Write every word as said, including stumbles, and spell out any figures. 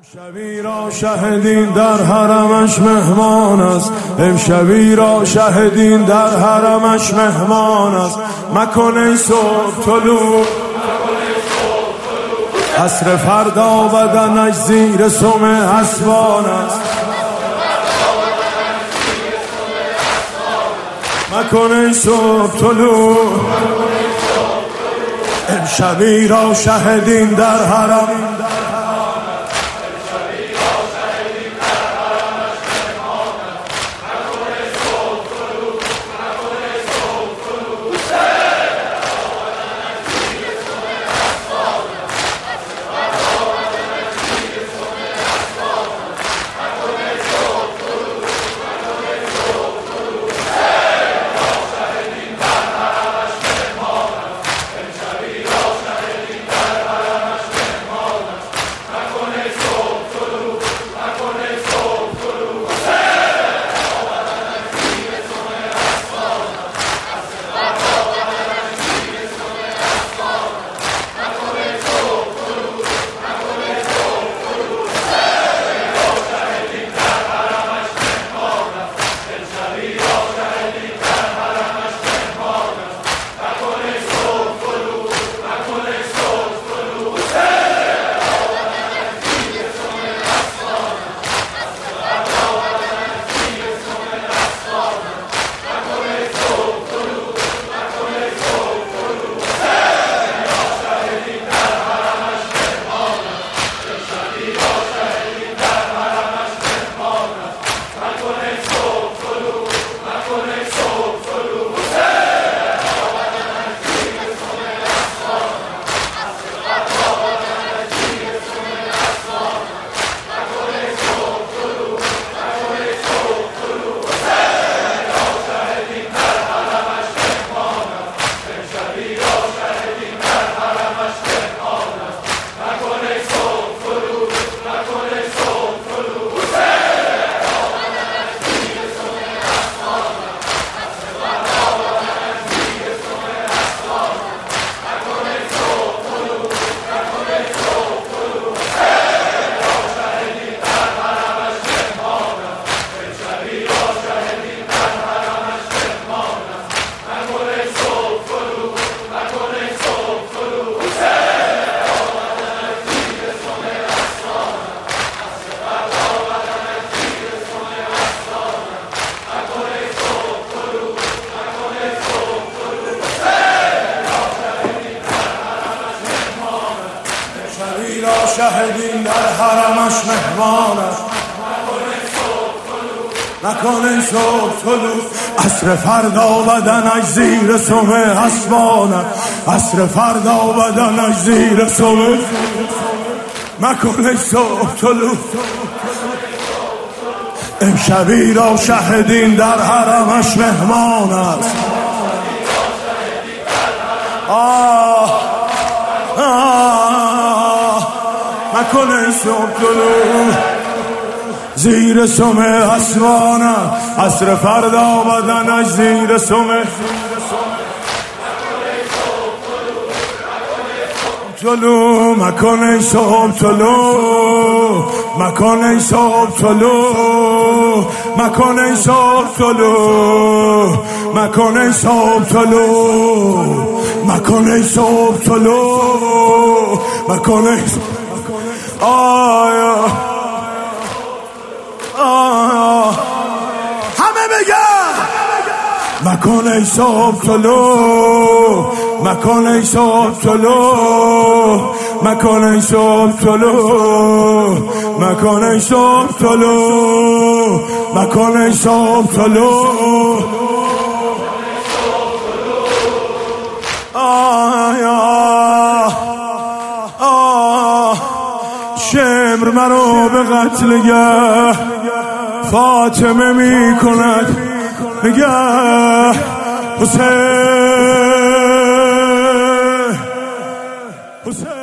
امشبی را شهدین در حرمش مهمان است، امشبی را شهدین در حرمش مهمان است. مکن ای صبح طلوع عصر فردا بدنش زیر سم اسبان است. مکن ای صبح طلوع امشبی را شهدین در حرم شهدین در حرمش مهمان است. مکن ای صبح طلوع عصر فردا بدنش زیر سم اسبان است. عصر فردا بدنش زیر سم مکن ای صبح طلوع امشبی را شهدین در حرمش مهمان است. آه آه مکن ای صبح طلوع زیر سم اسبان است. عصر فردا بدنش زیر سم طلوع مکن ای صبح طلوع مکن ای صبح طلوع مکن ای صبح طلوع مکن ای صبح طلوع مکن ای صبح طلوع مکن ای آیا آیا همه بگن مکن ای صبح طلوع مکن ای صبح طلوع مکن ای صبح طلوع مکن ای صبح طلوع مکن ای صبح طلوع آیا شمر مرا به قتل گه فاطمه می کند نگه حسین حسین